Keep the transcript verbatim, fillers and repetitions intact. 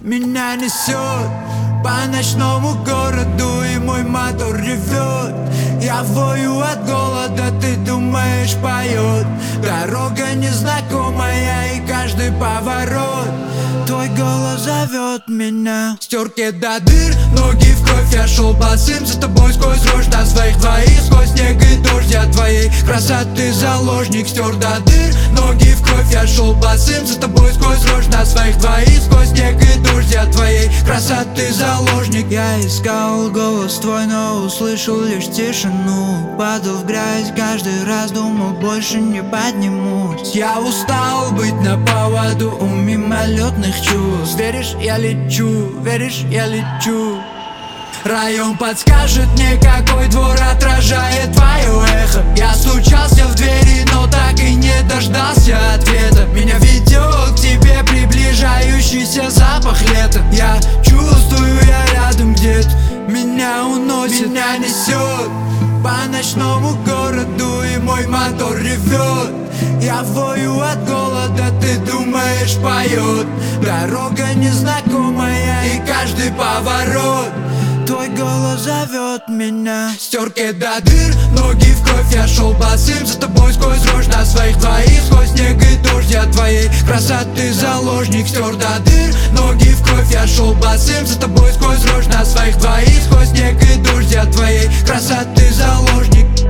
Меня несет по ночному городу, и мой мотор ревет. Я вою от голода, ты думаешь, поет. Дорога незнакомая, и каждый поворот твой голос зовет меня. Стерки до дыр, ноги в кровь, я шел босым за тобой сквозь рожь на своих двоих, сквозь снег и дождь. Я твоей красоты заложник, стер до дыр, ноги в кровь, я шел босым за тобой сквозь рожь на своих двоих, сквозь снег и дождь. Я твоей красоты заложник. Я искал голос твой, но услышал лишь тишину. Падал в грязь каждый раз, думал, больше не поднимусь. Я устал быть на поводу у мимолетных чувств. Веришь, я лечу, веришь, я лечу. Район подскажет мне, какой двор отражает твое эхо. Я стучался в двери, но так и не дождался ответа. Меня ведет к тебе приближающийся запах лета. Я чувствую, я рядом где-то, меня уносит, меня несет по ночному городу, и мой мотор ревет. Я вою от голода, ты думаешь, поет. Дорога незнакомая, и каждый поворот твой голос зовет меня. Стерки до дыр, ноги в кровь, я шел босым за тобой сквозь рожь на своих двоих, сквозь снег и дождь. Я твоей красоты заложник, стер до дыр, ноги в кровь, я шел босым за тобой сквозь рожь на своих двоих, сквозь снег и дождь. Я твоей красоты заложник.